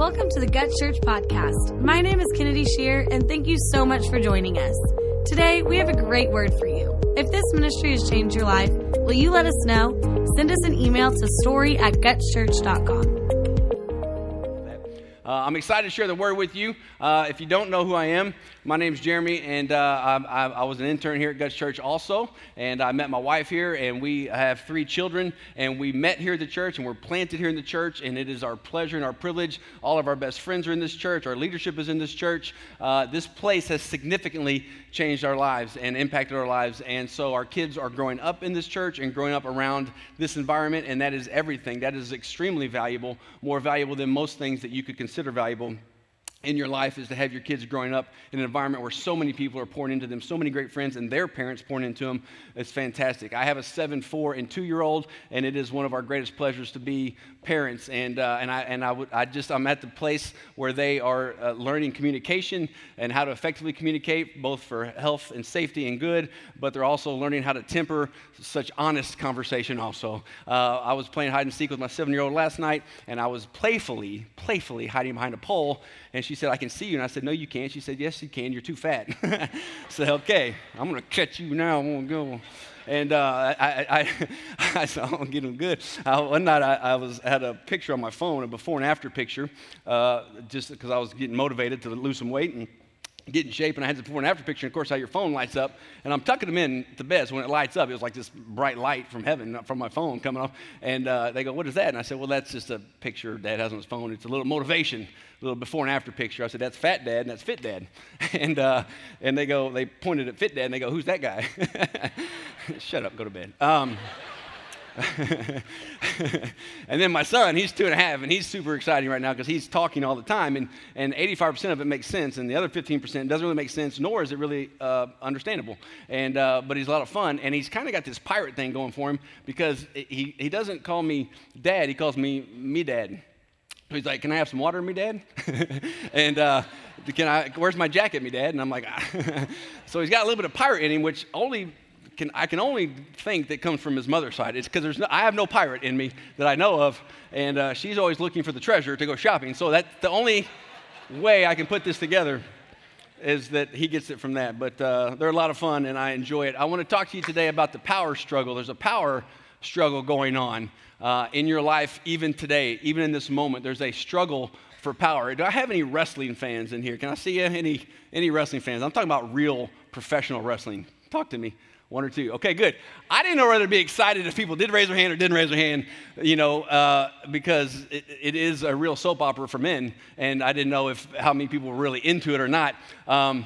Welcome to the Gut Church Podcast. My name is Kennedy Shear, and thank you so much for joining us. Today, we have a great word for you. If this ministry has changed your life, will you let us know? Send us an email to story@gutchurch.com. I'm excited to share the word with you. If you don't know who I am, my name's Jeremy, and I was an intern here at Gut Church also, and I met my wife here, and we have 3 children, and we met here at the church, and we're planted here in the church, and it is our pleasure and our privilege. All of our best friends are in this church. Our leadership is in this church. This place has significantly changed our lives and impacted our lives, and so our kids are growing up in this church and growing up around this environment, and that is everything. That is extremely valuable, more valuable than most things that you could consider valuable in your life, is to have your kids growing up in an environment where so many people are pouring into them, so many great friends, and their parents pouring into them. It's fantastic. I have a 7, 4, and 2-year-old, and it is one of our greatest pleasures to be parents. I'm at the place where they are learning communication and how to effectively communicate, both for health and safety and good. But they're also learning how to temper such honest conversation. Also, I was playing hide and seek with my 7-year-old last night, and I was playfully hiding behind a pole. And she said, "I can see you." And I said, "No, you can't." She said, "Yes, you can. You're too fat." I said, "Okay, I'm going to catch you now. I'm going to go." And I said, "I'm going to get him good." One night I had a picture on my phone, a before and after picture, just because I was getting motivated to lose some weight and get in shape, and I had the before and after picture, and of course how your phone lights up, and I'm tucking them in the bed, so when it lights up, it was like this bright light from heaven, from my phone coming off, and they go, "What is that?" And I said, "Well, that's just a picture Dad has on his phone. It's a little motivation, a little before and after picture." I said, "That's Fat Dad, and that's Fit Dad." And they pointed at Fit Dad, and they go, "Who's that guy?" Shut up, go to bed. And then my son, he's 2.5, and he's super exciting right now because he's talking all the time, and 85% of it makes sense, and the other 15% doesn't really make sense, nor is it really understandable. But he's a lot of fun, and he's kind of got this pirate thing going for him because he doesn't call me Dad, he calls me Dad. He's like, "Can I have some water, me Dad?" And where's my jacket, me Dad? And I'm like, So he's got a little bit of pirate in him, which I can only think that comes from his mother's side. It's because I have no pirate in me that I know of, and she's always looking for the treasure to go shopping. So that's the only way I can put this together, is that he gets it from that. But they're a lot of fun, and I enjoy it. I want to talk to you today about the power struggle. There's a power struggle going on in your life, even today, even in this moment. There's a struggle for power. Do I have any wrestling fans in here? Can I see you? Any wrestling fans? I'm talking about real professional wrestling. Talk to me. 1 or 2. Okay, good. I didn't know whether to be excited if people did raise their hand or didn't raise their hand, because it is a real soap opera for men, and I didn't know how many people were really into it or not. I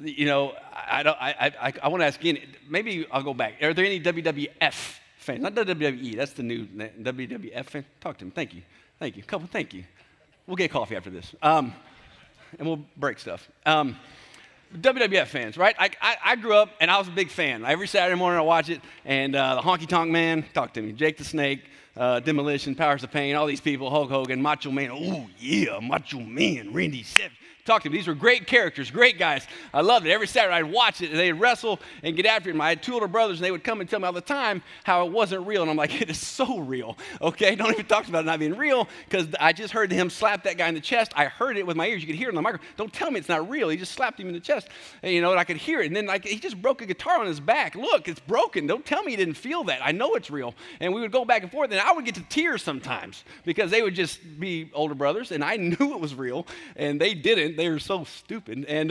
want to ask again. Maybe I'll go back. Are there any WWF fans? Not WWE. That's the new WWF fan. Talk to me. Thank you. Thank you. We'll get coffee after this, and we'll break stuff. WWF fans, right? I grew up, and I was a big fan. Every Saturday morning I watch it, and the Honky Tonk Man, talk to me, Jake the Snake, Demolition, Powers of Pain, all these people, Hulk Hogan, Macho Man, oh yeah, Macho Man, Randy Savage. Talk to me. These were great characters, great guys. I loved it. Every Saturday I'd watch it, and they'd wrestle and get after it. I had 2 older brothers, and they would come and tell me all the time how it wasn't real. And I'm like, it is so real, okay? Don't even talk about it not being real, because I just heard him slap that guy in the chest. I heard it with my ears. You could hear it on the microphone. Don't tell me it's not real. He just slapped him in the chest, and I could hear it. And then he just broke a guitar on his back. Look, it's broken. Don't tell me he didn't feel that. I know it's real. And we would go back and forth, and I would get to tears sometimes because they would just be older brothers, and I knew it was real, and they didn't. They were so stupid, and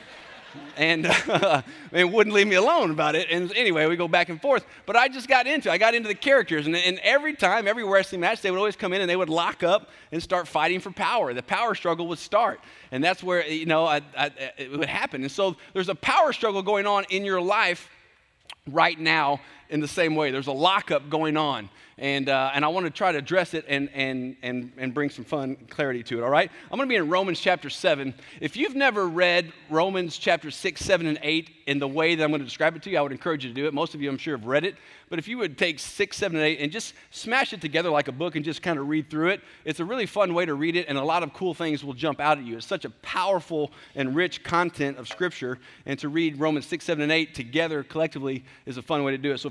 wouldn't leave me alone about it. And anyway, we go back and forth. But I got into the characters, and every wrestling match, they would always come in and they would lock up and start fighting for power. The power struggle would start, and that's where it would happen. And so there's a power struggle going on in your life right now in the same way. There's a lockup going on. And I want to try to address it and bring some fun clarity to it, all right? I'm going to be in Romans chapter 7. If you've never read Romans chapter 6, 7, and 8 in the way that I'm going to describe it to you, I would encourage you to do it. Most of you, I'm sure, have read it. But if you would take 6, 7, and 8 and just smash it together like a book and just kind of read through it, it's a really fun way to read it, and a lot of cool things will jump out at you. It's such a powerful and rich content of Scripture, and to read Romans 6, 7, and 8 together collectively is a fun way to do it. So if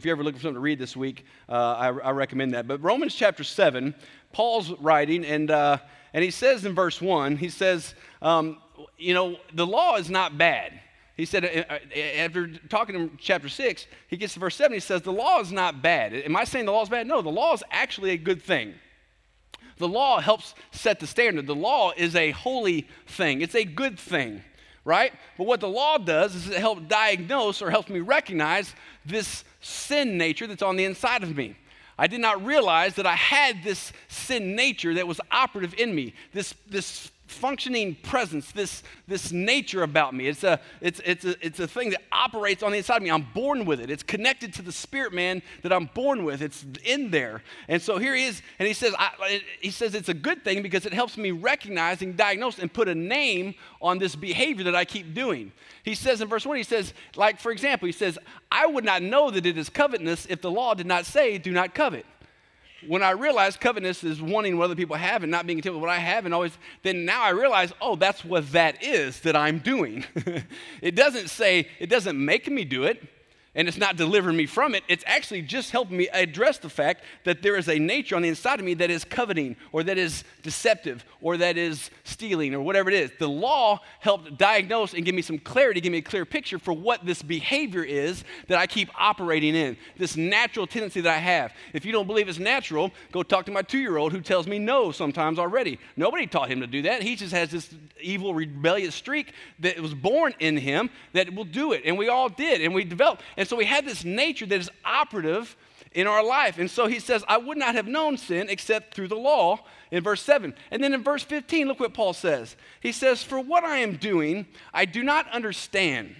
you're ever looking for something to read this week, I recommend that. But Romans chapter 7, Paul's writing, and he says in verse 1, he says, the law is not bad. He said, after talking in chapter 6, he gets to verse 7, he says, the law is not bad. Am I saying the law is bad? No, the law is actually a good thing. The law helps set the standard. The law is a holy thing. It's a good thing, right? But what the law does is it helps diagnose or helps me recognize this sin nature that's on the inside of me. I did not realize that I had this sin nature that was operative in me, this functioning presence, this nature about me. It's a thing that operates on the inside of me. I'm born with it. It's connected to the spirit man that I'm born with. It's in there. And so here he is, and he says it's a good thing because it helps me recognize and diagnose and put a name on this behavior that I keep doing. He says in verse 1, he says, like for example, he says, I would not know that it is covetousness if the law did not say, do not covet. When I realized covetousness is wanting what other people have and not being content with what I have, then now I realize, oh, that's what that is that I'm doing. It doesn't make me do it, and it's not delivering me from it. It's actually just helping me address the fact that there is a nature on the inside of me that is coveting or that is deceptive or that is stealing or whatever it is. The law helped diagnose and give me some clarity, give me a clear picture for what this behavior is that I keep operating in, this natural tendency that I have. If you don't believe it's natural, go talk to my 2-year-old who tells me no sometimes already. Nobody taught him to do that. He just has this evil, rebellious streak that was born in him that will do it. And we all did, and we developed. And so we had this nature that is operative in our life. And so he says, I would not have known sin except through the law in verse 7. And then in verse 15, look what Paul says. He says, for what I am doing, I do not understand.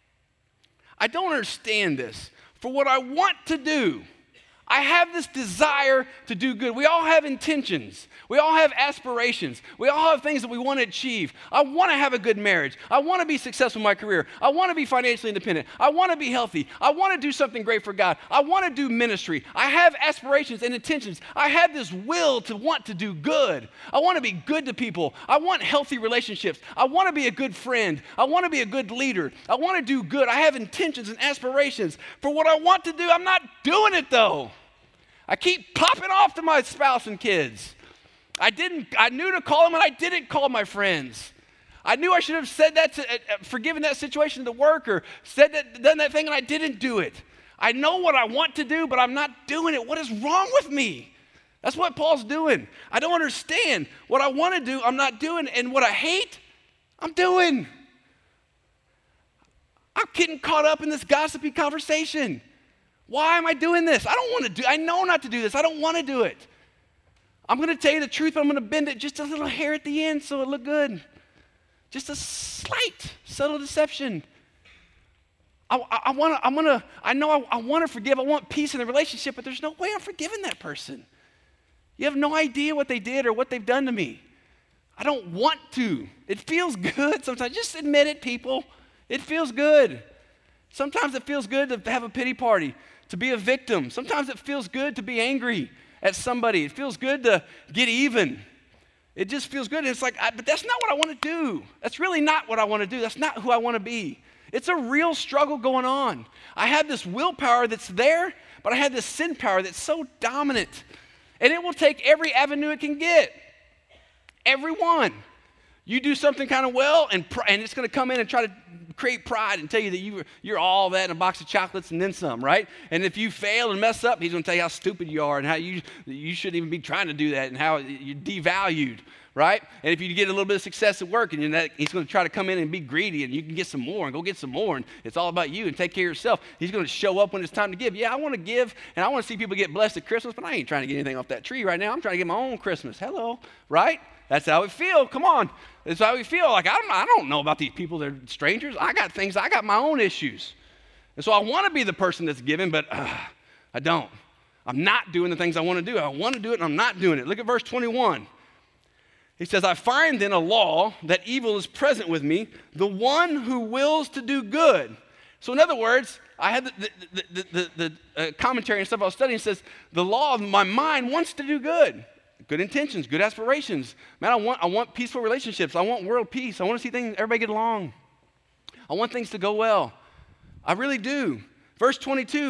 I don't understand this. For what I want to do, I have this desire to do good. We all have intentions. We all have aspirations. We all have things that we want to achieve. I want to have a good marriage. I want to be successful in my career. I want to be financially independent. I want to be healthy. I want to do something great for God. I want to do ministry. I have aspirations and intentions. I have this will to want to do good. I want to be good to people. I want healthy relationships. I want to be a good friend. I want to be a good leader. I want to do good. I have intentions and aspirations for what I want to do. I'm not doing it though. I keep popping off to my spouse and kids. I knew to call them and I didn't call my friends. I knew I should have said that, forgiven that situation at work or done that thing and I didn't do it. I know what I want to do, but I'm not doing it. What is wrong with me? That's what Paul's doing. I don't understand. What I want to do, I'm not doing. And what I hate, I'm doing. I'm getting caught up in this gossipy conversation. Why am I doing this? I know not to do this. I don't want to do it. I'm going to tell you the truth, but I'm going to bend it just a little hair at the end so it look good. Just a slight, subtle deception. I want to forgive. I want peace in the relationship, but there's no way I'm forgiving that person. You have no idea what they did or what they've done to me. I don't want to. It feels good sometimes. Just admit it, people. It feels good. Sometimes it feels good to have a pity party, to be a victim. Sometimes it feels good to be angry at somebody. It feels good to get even. It just feels good. It's like, but that's not what I want to do. That's really not what I want to do. That's not who I want to be. It's a real struggle going on. I have this willpower that's there, but I have this sin power that's so dominant. And it will take every avenue it can get. Every one. You do something kind of well, and it's going to come in and try to create pride and tell you that you're all that in a box of chocolates and then some, right? And if you fail and mess up, he's going to tell you how stupid you are and how you shouldn't even be trying to do that and how you're devalued, right? And if you get a little bit of success at work, and he's going to try to come in and be greedy, and you can get some more and go get some more, and it's all about you and take care of yourself. He's going to show up when it's time to give. Yeah, I want to give, and I want to see people get blessed at Christmas, but I ain't trying to get anything off that tree right now. I'm trying to get my own Christmas. Hello, right? That's how we feel. Come on. That's how we feel. Like, I don't know about these people. They're strangers. I got my own issues. And so I want to be the person that's giving, but I don't. I'm not doing the things I want to do. I want to do it, and I'm not doing it. Look at verse 21. He says, I find then a law that evil is present with me, the one who wills to do good. So in other words, I had the commentary and stuff I was studying says, the law of my mind wants to do good. Good intentions, good aspirations. Man, I want peaceful relationships. I want world peace. I want to see everybody get along. I want things to go well. I really do. Verse 22,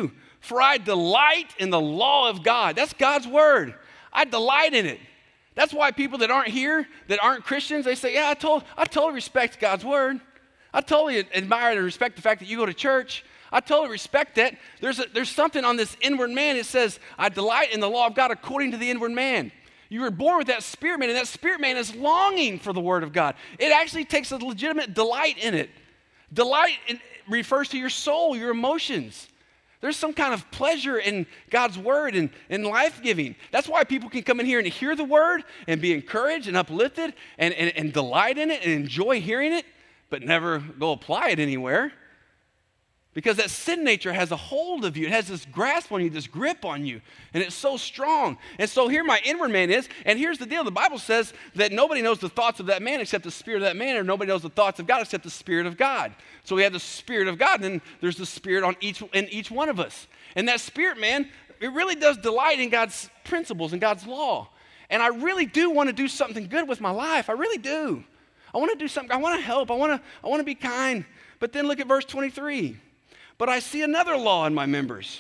For I delight in the law of God. That's God's word. I delight in it. That's why people that aren't here, that aren't Christians, they say, yeah, I totally respect God's word. I totally admire and respect the fact that you go to church. I totally respect that. There's something on this inward man. It says, I delight in the law of God according to the inward man. You were born with that spirit man, and that spirit man is longing for the word of God. It actually takes a legitimate delight in it. Delight refers to your soul, your emotions. There's some kind of pleasure in God's word and life-giving. That's why people can come in here and hear the word and be encouraged and uplifted and delight in it and enjoy hearing it, but never go apply it anywhere. Because that sin nature has a hold of you. It has this grasp on you, this grip on you, and it's so strong. And so here my inward man is, and here's the deal. The Bible says that nobody knows the thoughts of that man except the spirit of that man, or nobody knows the thoughts of God except the spirit of God. So we have the spirit of God, and then there's the spirit in each one of us. And that spirit man, it really does delight in God's principles and God's law. And I really do want to do something good with my life. I really do. I want to do something. I want to help. I want to be kind. But then look at verse 23. But I see another law in my members,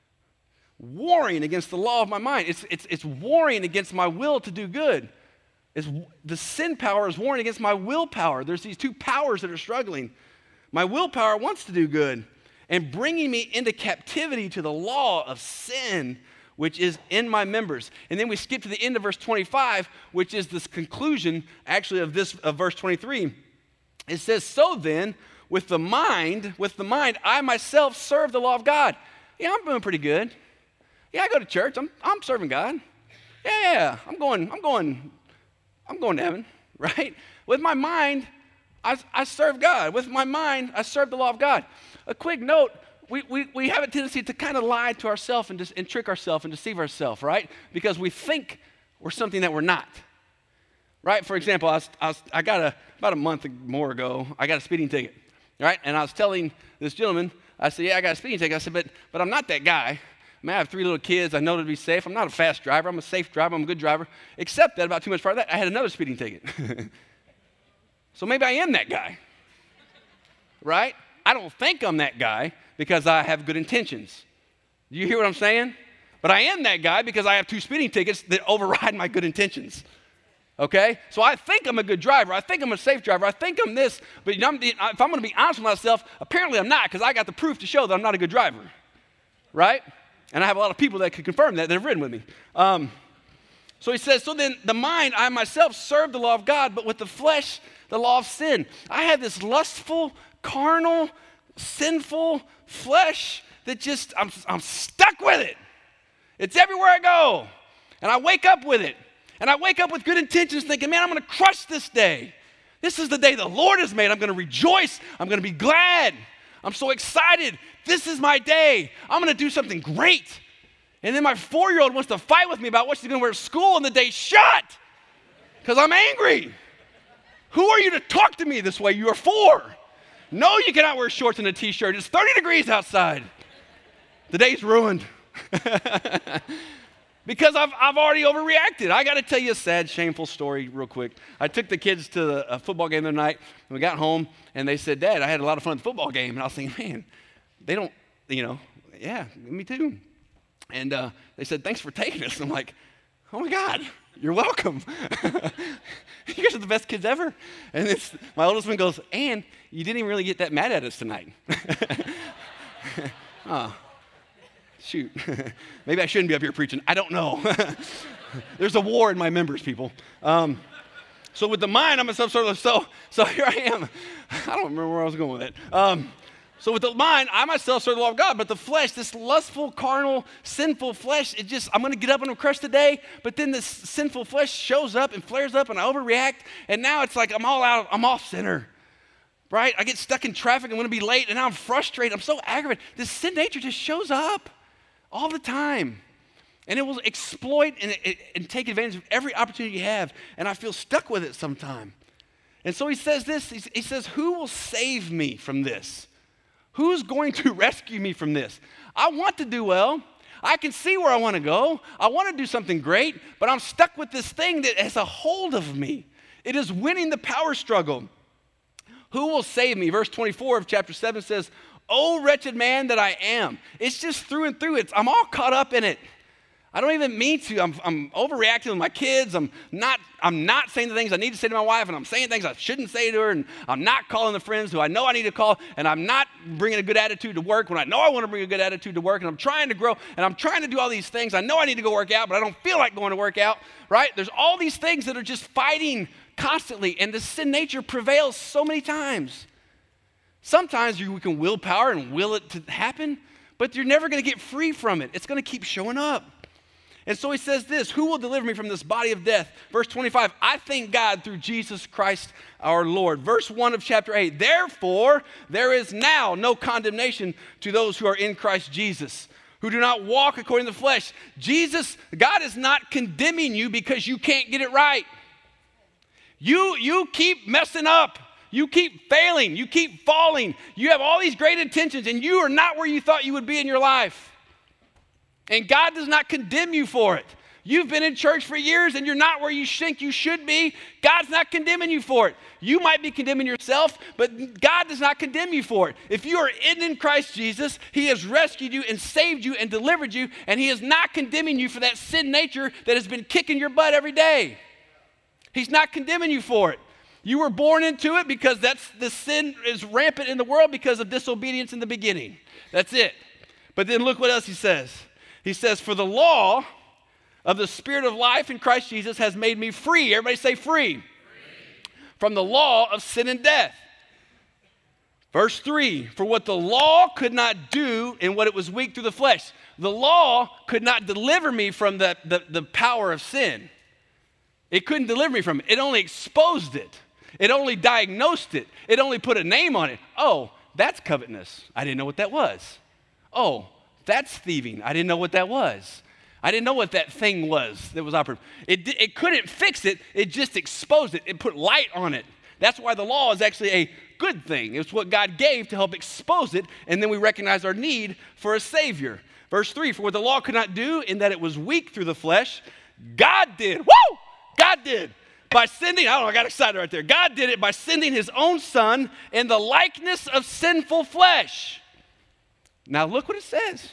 warring against the law of my mind. It's warring against my will to do good. The sin power is warring against my willpower. There's these two powers that are struggling. My willpower wants to do good and bringing me into captivity to the law of sin, which is in my members. And then we skip to the end of verse 25, which is this conclusion, actually, of verse 23. It says, so then, with the mind, I myself serve the law of God. Yeah, I'm doing pretty good. Yeah, I go to church. I'm serving God. Yeah, I'm going to heaven, right? With my mind, I serve God. With my mind, I serve the law of God. A quick note, we have a tendency to kind of lie to ourselves and trick ourselves and deceive ourselves, right? Because we think we're something that we're not. Right? For example, I got about a month or more ago, I got a speeding ticket. Right? And I was telling this gentleman, I said, yeah, I got a speeding ticket. I said, but I'm not that guy. I mean, I have 3 little kids. I know to be safe. I'm not a fast driver. I'm a safe driver. I'm a good driver. Except that about 2 months prior to that, I had another speeding ticket. So maybe I am that guy. Right? I don't think I'm that guy because I have good intentions. Do you hear what I'm saying? But I am that guy because I have 2 speeding tickets that override my good intentions. Okay? So I think I'm a good driver. I think I'm a safe driver. I think I'm this. But if I'm going to be honest with myself, apparently I'm not, because I got the proof to show that I'm not a good driver. Right? And I have a lot of people that can confirm that have ridden with me. So he says, so then the mind, I myself serve the law of God, but with the flesh, the law of sin. I have this lustful, carnal, sinful flesh that just, I'm stuck with it. It's everywhere I go. And I wake up with it. And I wake up with good intentions thinking, man, I'm going to crush this day. This is the day the Lord has made. I'm going to rejoice. I'm going to be glad. I'm so excited. This is my day. I'm going to do something great. And then my 4-year-old wants to fight with me about what she's going to wear to school, and the day's shut because I'm angry. Who are you to talk to me this way? You are 4. No, you cannot wear shorts and a T-shirt. It's 30 degrees outside. The day's ruined. Because I've already overreacted. I got to tell you a sad, shameful story real quick. I took the kids to a football game the other night, and we got home, and they said, Dad, I had a lot of fun at the football game. And I was thinking, man, they don't, yeah, me too. And they said, thanks for taking us. I'm like, oh, my God, you're welcome. You guys are the best kids ever. And my oldest one goes, and you didn't even really get that mad at us tonight. Oh. Shoot, maybe I shouldn't be up here preaching. I don't know. There's a war in my members, people. So with the mind, I'm so here I am. I don't remember where I was going with it. So with the mind, I myself serve the law of God, but the flesh, this lustful, carnal, sinful flesh, I'm going to get up and crush the day, but then this sinful flesh shows up and flares up and I overreact, and now it's like I'm off center. Right? I get stuck in traffic, I'm going to be late, and now I'm frustrated. I'm so aggravated. This sin nature just shows up all the time. And it will exploit and take advantage of every opportunity you have. And I feel stuck with it sometime. And so he says this, he says, who will save me from this? Who's going to rescue me from this? I want to do well. I can see where I want to go. I want to do something great, but I'm stuck with this thing that has a hold of me. It is winning the power struggle. Who will save me? Verse 24 of chapter 7 says, oh, wretched man that I am. It's just through and through. I'm all caught up in it. I don't even mean to. I'm overreacting with my kids. I'm not saying the things I need to say to my wife, and I'm saying things I shouldn't say to her, and I'm not calling the friends who I know I need to call, and I'm not bringing a good attitude to work when I know I want to bring a good attitude to work, and I'm trying to grow, and I'm trying to do all these things. I know I need to go work out, but I don't feel like going to work out, right? There's all these things that are just fighting constantly, and the sin nature prevails so many times. Sometimes we can willpower and will it to happen, but you're never going to get free from it. It's going to keep showing up. And so he says this, who will deliver me from this body of death? Verse 25, I thank God through Jesus Christ our Lord. Verse 1 of chapter 8, therefore there is now no condemnation to those who are in Christ Jesus, who do not walk according to the flesh. God is not condemning you because you can't get it right. You keep messing up. You keep failing. You keep falling. You have all these great intentions, and you are not where you thought you would be in your life. And God does not condemn you for it. You've been in church for years and you're not where you think you should be. God's not condemning you for it. You might be condemning yourself, but God does not condemn you for it. If you are in Christ Jesus, he has rescued you and saved you and delivered you, and he is not condemning you for that sin nature that has been kicking your butt every day. He's not condemning you for it. You were born into it because the sin is rampant in the world because of disobedience in the beginning. That's it. But then look what else he says. He says, for the law of the Spirit of life in Christ Jesus has made me free. Everybody say free. From the law of sin and death. Verse 3, for what the law could not do in what it was weak through the flesh. The law could not deliver me from the power of sin. It couldn't deliver me from it. It only exposed it. It only diagnosed it. It only put a name on it. Oh, that's covetousness. I didn't know what that was. Oh, that's thieving. I didn't know what that was. I didn't know what that thing was that was operative. It couldn't fix it. It just exposed it. It put light on it. That's why the law is actually a good thing. It's what God gave to help expose it, and then we recognize our need for a Savior. Verse 3, for what the law could not do in that it was weak through the flesh, God did. Woo! God did. By sending, I got excited right there. God did it by sending his own son in the likeness of sinful flesh. Now look what it says.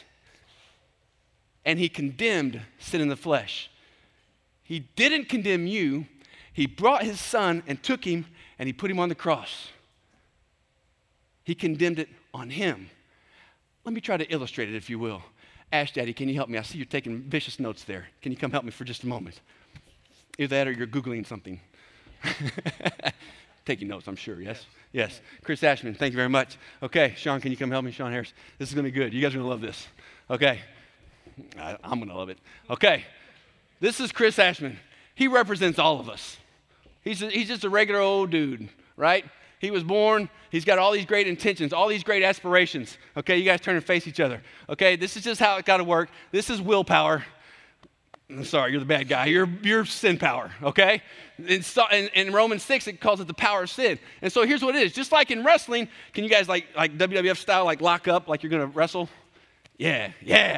And he condemned sin in the flesh. He didn't condemn you. He brought his son and took him and he put him on the cross. He condemned it on him. Let me try to illustrate it, if you will. Ash Daddy, can you help me? I see you're taking vicious notes there. Can you come help me for just a moment? Either that or you're Googling something. Taking notes, I'm sure, yes? Yes. Chris Ashman, thank you very much. Okay, Sean, can you come help me? Sean Harris. This is going to be good. You guys are going to love this. Okay. I'm going to love it. Okay. This is Chris Ashman. He represents all of us. He's just a regular old dude, right? He was born. He's got all these great intentions, all these great aspirations. Okay, you guys turn and face each other. Okay, this is just how it got to work. This is willpower. I'm sorry, you're the bad guy. You're sin power, okay? In Romans 6, it calls it the power of sin. And so here's what it is. Just like in wrestling, can you guys like WWF style, like lock up like you're going to wrestle? Yeah.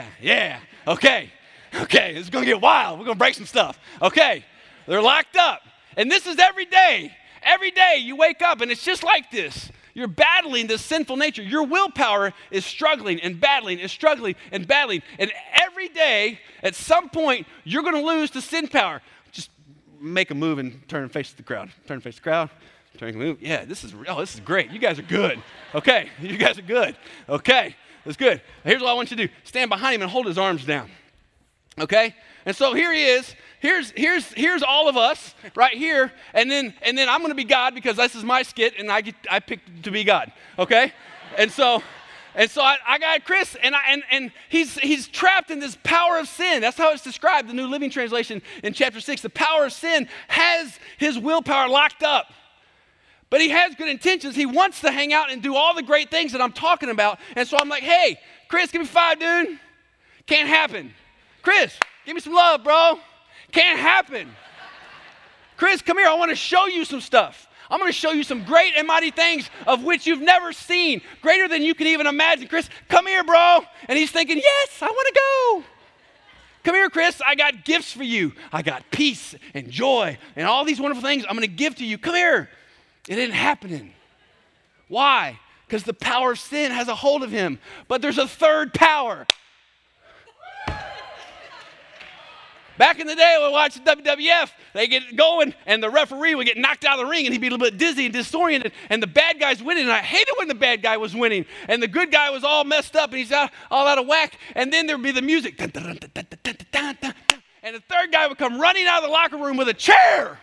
Okay, it's going to get wild. We're going to break some stuff. Okay, they're locked up. And this is every day. Every day you wake up and it's just like this. You're battling this sinful nature. Your willpower is struggling and battling and struggling and battling. And every day, at some point, you're going to lose to sin power. Just make a move and turn and face the crowd. Turn and face the crowd. Turn and move. Yeah, this is great. You guys are good. Okay, you guys are good. Okay, that's good. Here's what I want you to do. Stand behind him and hold his arms down. Okay? And so here he is. Here's all of us right here, and then I'm going to be God because this is my skit, and I picked to be God, okay? And so I got Chris, and he's trapped in this power of sin. That's how it's described, the New Living Translation in chapter 6. The power of sin has his willpower locked up, but he has good intentions. He wants to hang out and do all the great things that I'm talking about, and so I'm like, hey, Chris, give me 5, dude. Can't happen. Chris, give me some love, bro. Can't happen. Chris, come here. I want to show you some stuff. I'm going to show you some great and mighty things of which you've never seen, greater than you can even imagine. Chris, come here, bro. And he's thinking, yes, I want to go. Come here, Chris. I got gifts for you. I got peace and joy and all these wonderful things I'm going to give to you. Come here. It ain't happening. Why? because the power of sin has a hold of him. But there's a third power. Back in the day, when we watched WWF, they get going, and the referee would get knocked out of the ring, and he'd be a little bit dizzy and disoriented, and the bad guy's winning. And I hated when the bad guy was winning, and the good guy was all messed up, and he's all out of whack. And then there'd be the music, and the third guy would come running out of the locker room with a chair,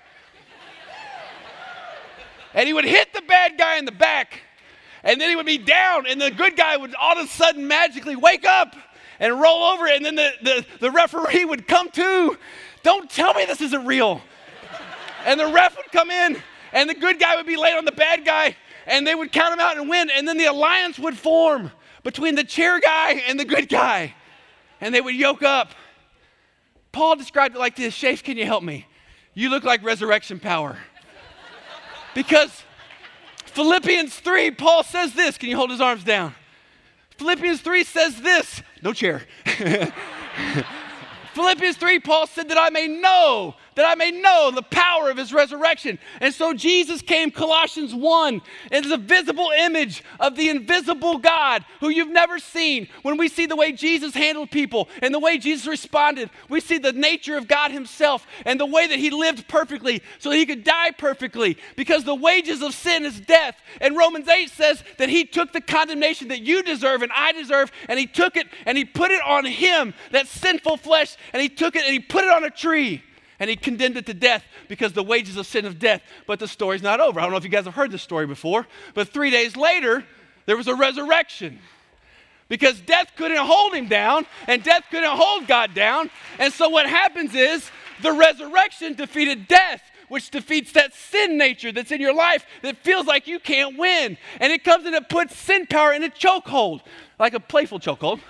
and he would hit the bad guy in the back, and then he would be down, and the good guy would all of a sudden magically wake up and roll over, and then the referee would come to. Don't tell me this isn't real. And the ref would come in, and the good guy would be laid on the bad guy, and they would count him out and win, and then the alliance would form between the chair guy and the good guy, and they would yoke up. Paul described it like this. Shafe, can you help me? You look like resurrection power. Because Philippians 3, Paul says this. Can you hold his arms down? Philippians 3 says this. No chair. Philippians 3, Paul said that I may know the power of his resurrection. And so Jesus came, Colossians 1, and is a visible image of the invisible God who you've never seen. When we see the way Jesus handled people and the way Jesus responded, we see the nature of God himself and the way that he lived perfectly so he could die perfectly, because the wages of sin is death. And Romans 8 says that he took the condemnation that you deserve and I deserve, and he took it and he put it on him, that sinful flesh, and he took it and he put it on a tree. And he condemned it to death because the wages of sin is death. But the story's not over. I don't know if you guys have heard this story before, but 3 days later, there was a resurrection. Because death couldn't hold him down, and death couldn't hold God down. And so what happens is the resurrection defeated death, which defeats that sin nature that's in your life that feels like you can't win. And it comes and it puts sin power in a chokehold, like a playful chokehold.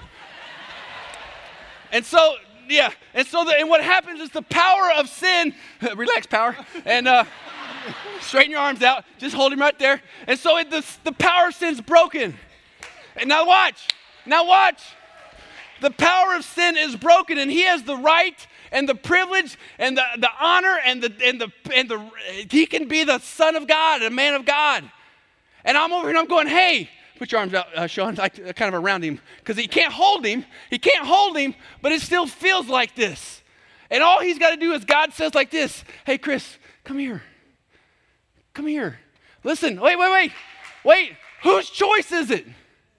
And so what happens is the power of sin, relax, power, and straighten your arms out, just hold him right there. And so the power of sin is broken. And now watch, the power of sin is broken, and he has the right and the privilege and the honor and he can be the son of God, a man of God. And I'm over here and I'm going, hey, put your arms out, Sean, kind of around him, because he can't hold him, but it still feels like this. And all he's got to do is God says like this, hey, Chris, come here. Listen, wait. Whose choice is it?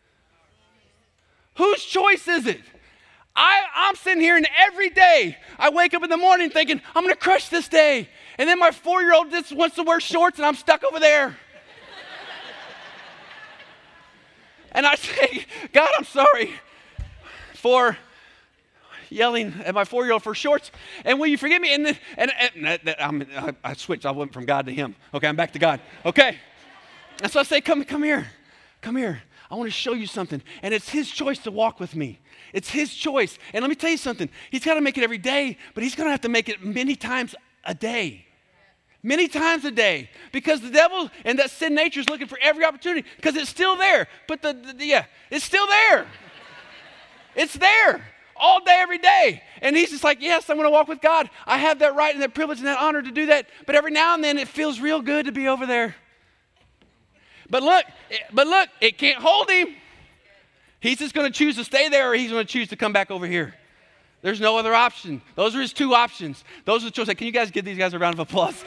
I'm sitting here, and every day I wake up in the morning thinking, I'm going to crush this day. And then my 4-year-old just wants to wear shorts, and I'm stuck over there. And I say, God, I'm sorry for yelling at my 4-year-old for shorts. And will you forgive me? I switched. I went from God to him. Okay, I'm back to God. Okay. And so I say, come here. I want to show you something. And it's his choice to walk with me. It's his choice. And let me tell you something. He's got to make it every day, but he's going to have to make it many times a day. Many times a day, because the devil and that sin nature is looking for every opportunity, because it's still there. But it's still there. It's there all day, every day. And he's just like, yes, I'm going to walk with God. I have that right and that privilege and that honor to do that. But every now and then it feels real good to be over there. But look, it can't hold him. He's just going to choose to stay there, or he's going to choose to come back over here. There's no other option. Those are his two options. Those are the choices. Can you guys give these guys a round of applause?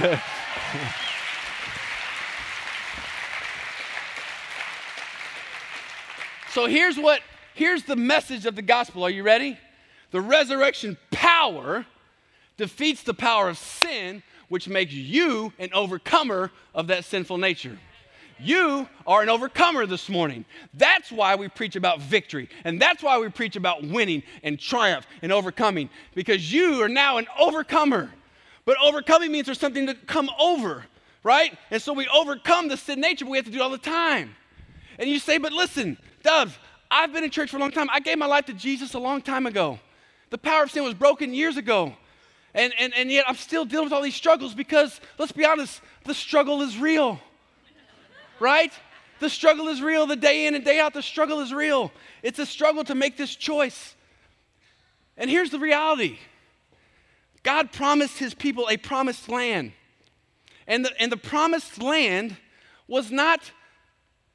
So here's the message of the gospel. Are you ready? The resurrection power defeats the power of sin, which makes you an overcomer of that sinful nature. You are an overcomer this morning. That's why we preach about victory. And that's why we preach about winning and triumph and overcoming. Because you are now an overcomer. But overcoming means there's something to come over, right? And so we overcome the sin nature, but we have to do it all the time. And you say, but listen, Dove, I've been in church for a long time. I gave my life to Jesus a long time ago. The power of sin was broken years ago. And yet I'm still dealing with all these struggles because, let's be honest, the struggle is real. Right? The struggle is real. The day in and day out, the struggle is real. It's a struggle to make this choice. And here's the reality. God promised his people a promised land. And the promised land was not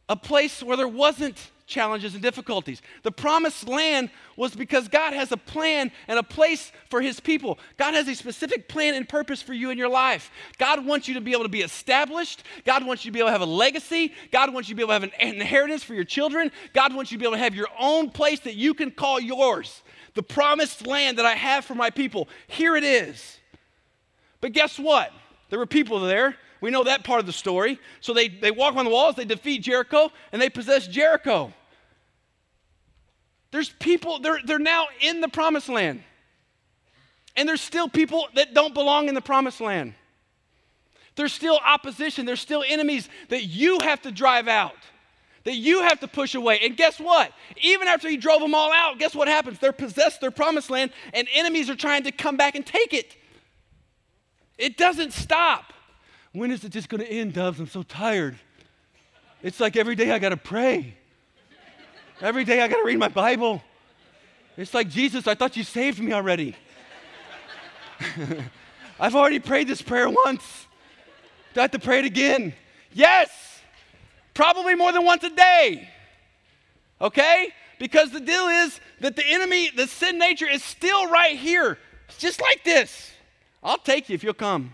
a place where there wasn't challenges and difficulties. The promised land was because God has a plan and a place for his people. God has a specific plan and purpose for you in your life. God wants you to be able to be established. God wants you to be able to have a legacy. God wants you to be able to have an inheritance for your children. God wants you to be able to have your own place that you can call yours. The promised land that I have for my people, here it is. But guess what? There were people there. We know that part of the story. So they walk on the walls, they defeat Jericho, and they possess Jericho. There's people, they're now in the promised land. And there's still people that don't belong in the promised land. There's still opposition. There's still enemies that you have to drive out, that you have to push away. And guess what? Even after he drove them all out, guess what happens? They're possessed their promised land, and enemies are trying to come back and take it. It doesn't stop. When is it just going to end, Dubs? I'm so tired. It's like every day I got to pray. Every day I got to read my Bible. It's like, Jesus, I thought you saved me already. I've already prayed this prayer once. Do I have to pray it again? Yes. Probably more than once a day. Okay? Because the deal is that the enemy, the sin nature is still right here. It's just like this. I'll take you if you'll come.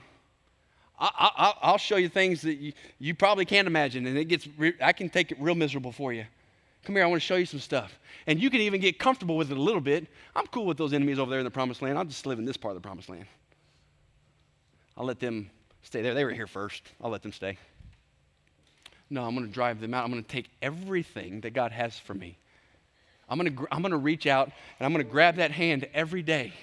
I'll show you things that you probably can't imagine, and I can take it real miserable for you. Come here, I want to show you some stuff. And you can even get comfortable with it a little bit. I'm cool with those enemies over there in the promised land. I'll just live in this part of the promised land. I'll let them stay there. They were here first. I'll let them stay. No, I'm going to drive them out. I'm going to take everything that God has for me. I'm going to reach out, and I'm going to grab that hand every day.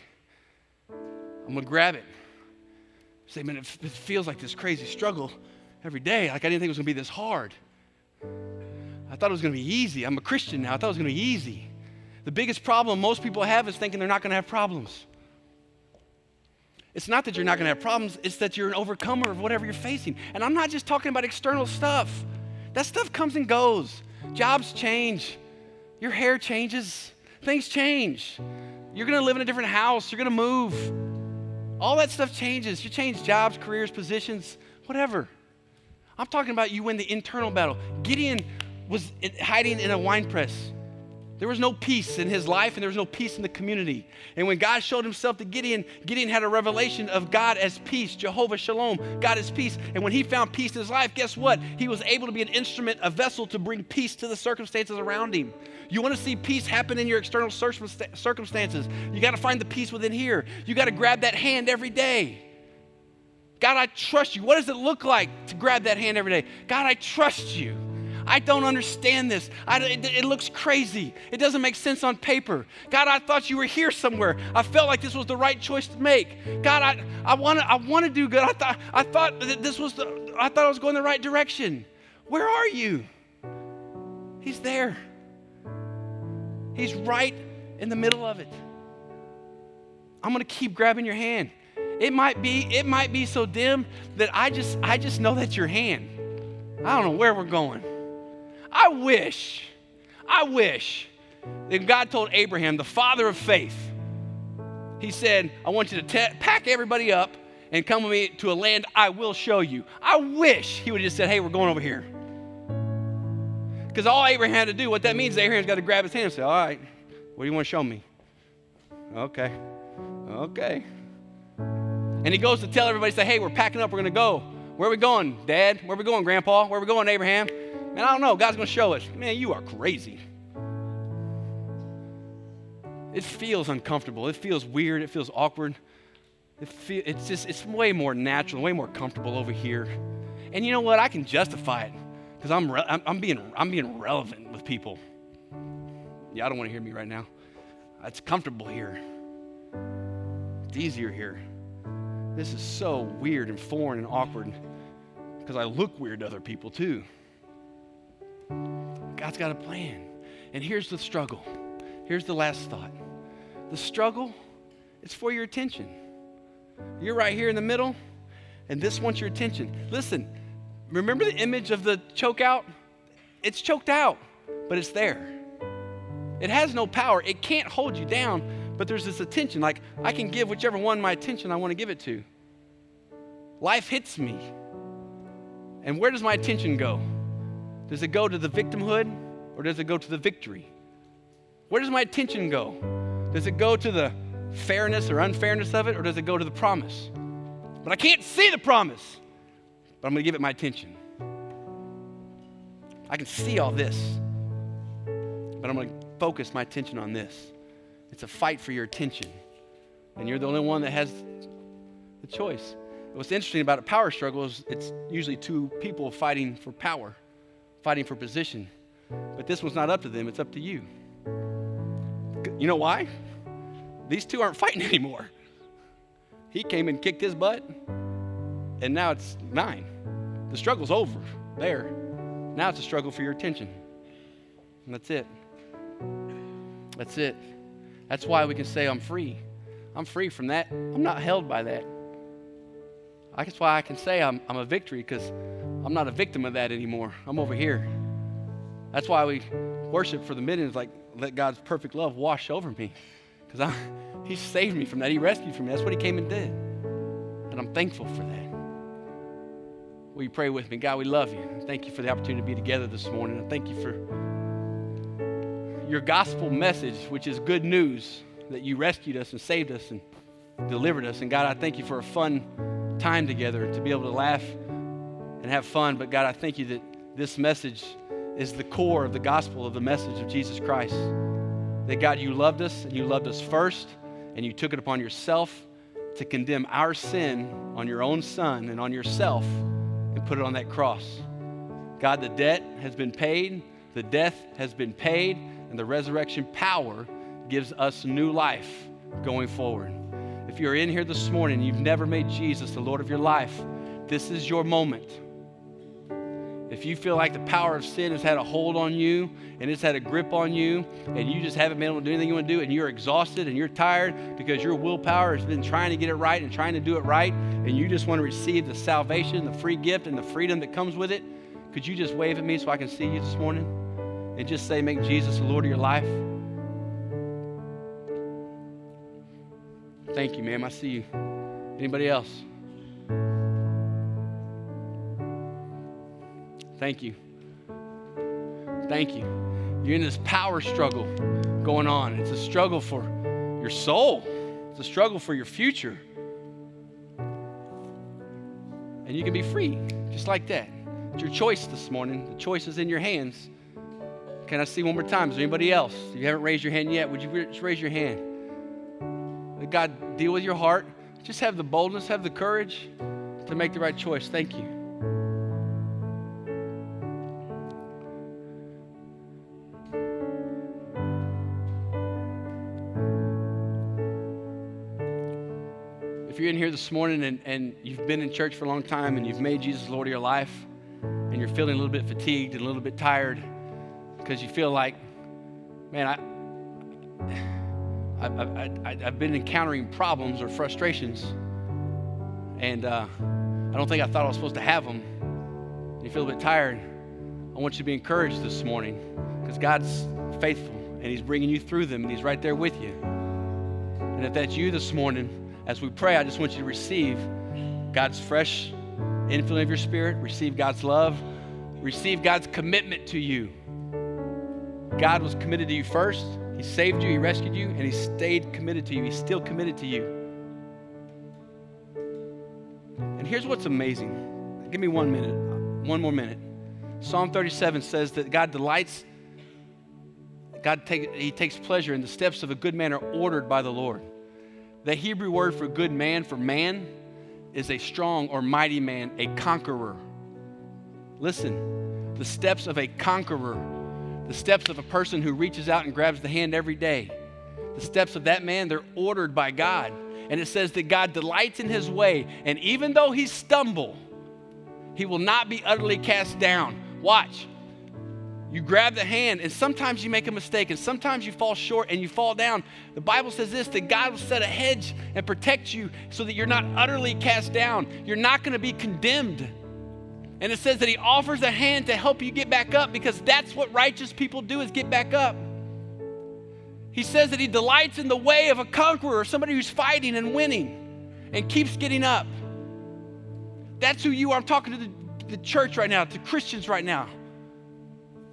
I'm going to grab it. Say, man, it feels like this crazy struggle every day. Like I didn't think it was going to be this hard. I thought it was going to be easy. I'm a Christian now. I thought it was going to be easy. The biggest problem most people have is thinking they're not going to have problems. It's not that you're not going to have problems. It's that you're an overcomer of whatever you're facing. And I'm not just talking about external stuff. That stuff comes and goes. Jobs change. Your hair changes. Things change. You're going to live in a different house. You're going to move. All that stuff changes. You change jobs, careers, positions, whatever. I'm talking about you win the internal battle. Gideon was hiding in a wine press. There was no peace in his life, and there was no peace in the community. And when God showed himself to Gideon, Gideon had a revelation of God as peace, Jehovah Shalom, God is peace. And when he found peace in his life, guess what? He was able to be an instrument, a vessel to bring peace to the circumstances around him. You want to see peace happen in your external circumstances, you got to find the peace within here. You got to grab that hand every day. God, I trust you. What does it look like to grab that hand every day? God, I trust you. I don't understand this. It looks crazy. It doesn't make sense on paper. God, I thought you were here somewhere. I felt like this was the right choice to make. God, I want to do good. I thought I was going the right direction. Where are you? He's there. He's right in the middle of it. I'm going to keep grabbing your hand. It might be so dim that I just know that's your hand. I don't know where we're going. I wish that God told Abraham, the father of faith, he said, I want you to pack everybody up and come with me to a land I will show you. I wish he would have just said, hey, we're going over here. Because all Abraham had to do, what that means is Abraham's got to grab his hand and say, all right, what do you want to show me? Okay. And he goes to tell everybody, say, hey, we're packing up, we're going to go. Where are we going, Dad? Where are we going, Grandpa? Where are we going, Abraham? Man, I don't know. God's going to show us. Man, you are crazy. It feels uncomfortable. It feels weird. It feels awkward. It's way more natural, way more comfortable over here. And you know what? I can justify it because I'm being relevant with people. Yeah, I don't want to hear me right now. It's comfortable here. It's easier here. This is so weird and foreign and awkward because I look weird to other people too. God's got a plan. And here's the struggle. Here's the last thought. The struggle, it's for your attention. You're right here in the middle, and this wants your attention. Listen, remember the image of the choke out? It's choked out, but it's there. It has no power. It can't hold you down, but there's this attention. Like, I can give whichever one my attention I want to give it to. Life hits me. And where does my attention go? Does it go to the victimhood or does it go to the victory? Where does my attention go? Does it go to the fairness or unfairness of it, or does it go to the promise? But I can't see the promise, but I'm going to give it my attention. I can see all this, but I'm going to focus my attention on this. It's a fight for your attention, and you're the only one that has the choice. What's interesting about a power struggle is it's usually two people fighting for power, fighting for position, but this one's not up to them, it's up to you. You know why? These two aren't fighting anymore. He came and kicked his butt, and now it's 9. The struggle's over there. Now it's a struggle for your attention. And that's it. That's it. That's why we can say I'm free. I'm free from that. I'm not held by that. That's why I can say I'm a victory, because I'm not a victim of that anymore. I'm over here. That's why we worship for the minutes, like let God's perfect love wash over me. Because He saved me from that. He rescued from me. That's what He came and did. And I'm thankful for that. Will you pray with me? God, we love you. Thank you for the opportunity to be together this morning. I thank you for your gospel message, which is good news, that you rescued us and saved us and delivered us. And God, I thank you for a fun time together to be able to laugh and have fun. But God, I thank you that this message is the core of the gospel, of the message of Jesus Christ. That God, you loved us, and you loved us first, and you took it upon yourself to condemn our sin on your own Son and on yourself and put it on that cross. God, the debt has been paid, the death has been paid, and the resurrection power gives us new life going forward. If you're in here this morning and you've never made Jesus the Lord of your life, this is your moment. If you feel like the power of sin has had a hold on you and it's had a grip on you and you just haven't been able to do anything you want to do, and you're exhausted and you're tired because your willpower has been trying to get it right and trying to do it right, and you just want to receive the salvation, the free gift, and the freedom that comes with it, could you just wave at me so I can see you this morning and just say, make Jesus the Lord of your life? Thank you, ma'am. I see you. Anybody else? Thank you. Thank you. You're in this power struggle going on. It's a struggle for your soul. It's a struggle for your future. And you can be free, just like that. It's your choice this morning. The choice is in your hands. Can I see one more time? Is there anybody else? If you haven't raised your hand yet, would you just raise your hand? Let God deal with your heart. Just have the boldness, have the courage to make the right choice. Thank you. If you're in here this morning and you've been in church for a long time and you've made Jesus Lord of your life, and you're feeling a little bit fatigued and a little bit tired because you feel like, man, I've been encountering problems or frustrations, and I don't think I thought I was supposed to have them. You feel a bit tired. I want you to be encouraged this morning, because God's faithful and He's bringing you through them, and He's right there with you. And if that's you this morning, as we pray, I just want you to receive God's fresh infilling of your spirit, receive God's love, receive God's commitment to you. God was committed to you first. He saved you, He rescued you, and He stayed committed to you. He's still committed to you. And here's what's amazing. Give me 1 minute, one more minute. Psalm 37 says that God delights, He takes pleasure in the steps of a good man are ordered by the Lord. The Hebrew word for good man, for man, is a strong or mighty man, a conqueror. Listen, the steps of a conqueror, the steps of a person who reaches out and grabs the hand every day, the steps of that man, they're ordered by God. And it says that God delights in his way, and even though he stumble, he will not be utterly cast down. Watch. You grab the hand, and sometimes you make a mistake, and sometimes you fall short and you fall down. The Bible says this, that God will set a hedge and protect you so that you're not utterly cast down. You're not going to be condemned. And it says that He offers a hand to help you get back up, because that's what righteous people do, is get back up. He says that He delights in the way of a conqueror, somebody who's fighting and winning and keeps getting up. That's who you are. I'm talking to the church right now, to Christians right now.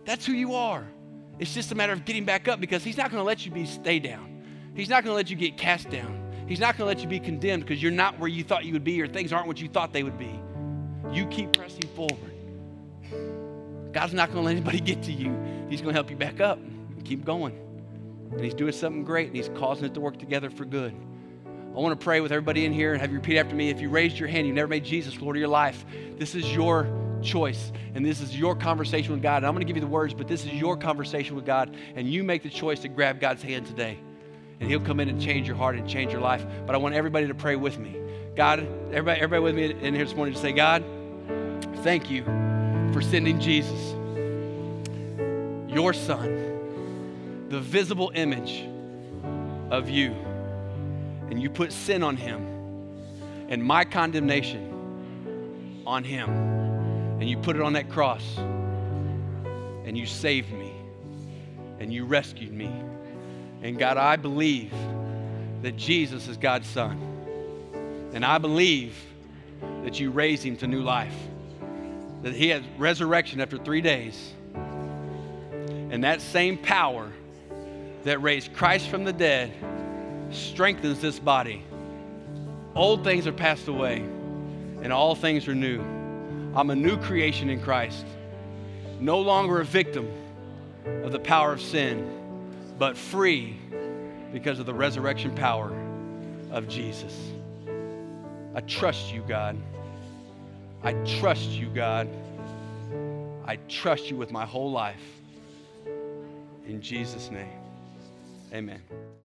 That's who you are. It's just a matter of getting back up, because he's not going to let you stay down. He's not going to let you get cast down. He's not going to let you be condemned because you're not where you thought you would be, or things aren't what you thought they would be. You keep pressing forward. God's not going to let anybody get to you. He's going to help you back up and keep going. And he's doing something great, and he's causing it to work together for good. I want to pray with everybody in here and have you repeat after me. If you raised your hand, you've never made Jesus Lord of your life, this is your choice, and this is your conversation with God. And I'm going to give you the words, but this is your conversation with God, and you make the choice to grab God's hand today, and he'll come in and change your heart and change your life. But I want everybody to pray with me. God, everybody with me in here this morning to say, God, thank you for sending Jesus, your son, the visible image of you. And you put sin on him and my condemnation on him. And you put it on that cross. And you saved me. And you rescued me. And God, I believe that Jesus is God's son. And I believe that you raised him to new life. That he had resurrection after 3 days. And that same power that raised Christ from the dead strengthens this body. Old things are passed away and all things are new. I'm a new creation in Christ. No longer a victim of the power of sin, but free because of the resurrection power of Jesus. I trust you, God. I trust you, God. I trust you with my whole life. In Jesus' name, amen.